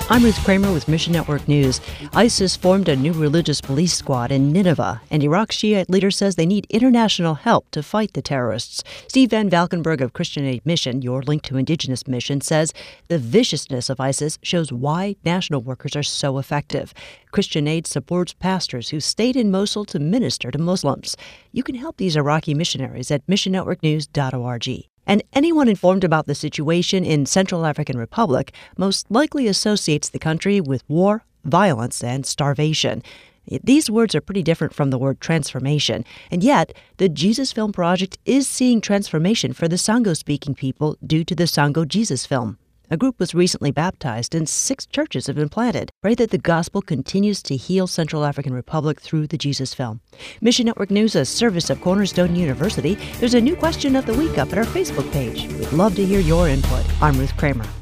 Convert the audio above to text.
I'm Ruth Kramer with Mission Network News. ISIS formed a new religious police squad in Nineveh, and Iraq's Shiite leader says they need international help to fight the terrorists. Steve Van Valkenburg of Christian Aid Mission, your link to Indigenous Mission, says the viciousness of ISIS shows why national workers are so effective. Christian Aid supports pastors who stayed in Mosul to minister to Muslims. You can help these Iraqi missionaries at missionnetworknews.org. And anyone informed about the situation in Central African Republic most likely associates the country with war, violence, and starvation. These words are pretty different from the word transformation, and yet the Jesus Film Project is seeing transformation for the Sango-speaking people due to the Sango Jesus Film. A group was recently baptized and 6 churches have been planted. Pray that the gospel continues to heal Central African Republic through the Jesus Film. Mission Network News, a service of Cornerstone University. There's a new question of the week up at our Facebook page. We'd love to hear your input. I'm Ruth Kramer.